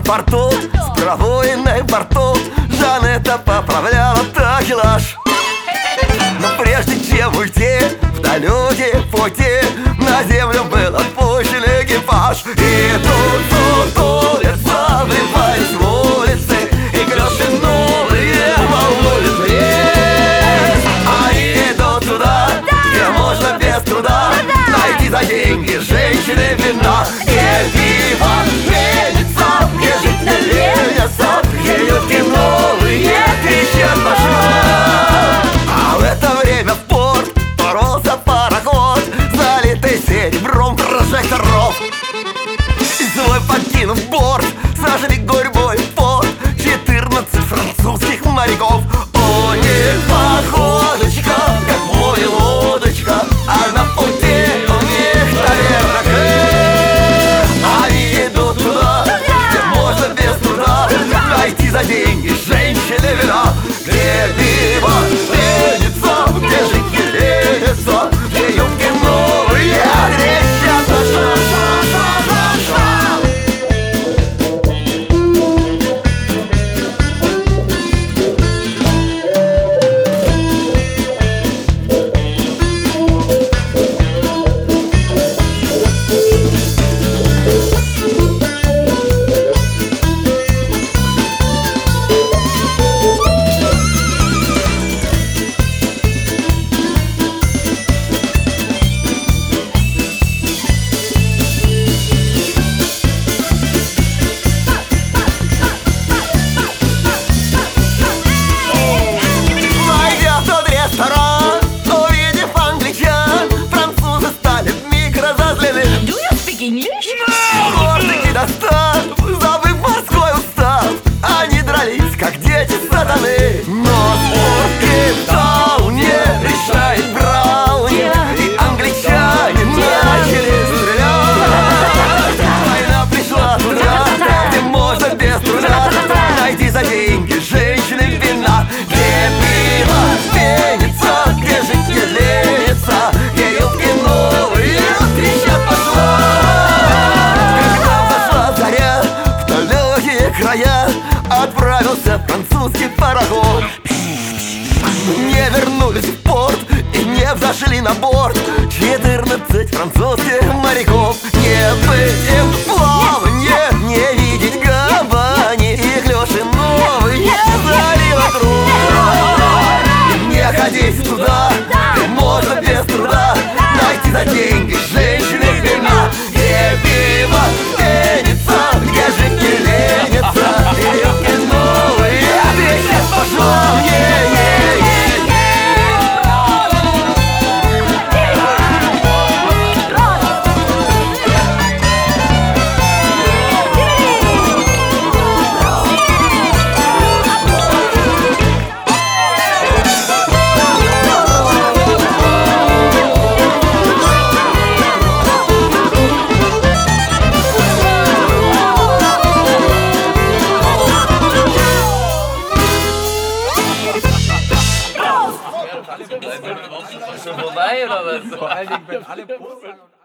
порту, с пробоиной в борту Жанетта поправляла такелаж. Но прежде чем уйти в далекий пути, на землю был отпущен экипаж. И тут улица, вливаясь в улицы, и клёши новые волнуют лес. Они идут туда, где можно без труда найти за деньги женщины вина. Где пиво пенится, где жить не ленятся, где юбки новые трещат по швам. А в это время в порт поролся пароход, залитый серебром прожекторов. И свой покинув борт, сожгли гурьбой пот 14 французских моряков. У них походочка, как мой лодочка, а на пути у них таверна К. Они идут туда, где можно без труда найти за деньги женщины вина. Где пиво пенится, где жить ленятся, где юбки новые трещат на шва-шва-шва-шва-шва. Увидев англичан, французы стали вмиг разозлены. Do you speak English? Гордый недостат, забыв морской устав, они дрались, как дети сатаны. Но спор в Кейптауне решает Брауни, и англичане начали стрелять. Война пришла туда, где можно без труда найти за деньги женщины вина. Где пиво пенится, где жить не ленится, где юбки новые трещат по швам. Когда взошла заря в далекие края, отправился французский пароход. Не вернулись в порт и не взошли на борт 14 французских моряков. Не быть им в плаванье, не видеть гавани, и клёши новые залива труд. Не ходить туда, где можно без труда найти за деньги женщины вина. Где пиво пенится, где жить не ленятся, и юбки новые трещат по швам. Schon vorbei oder was? Vor allen Dingen, wenn alle Poster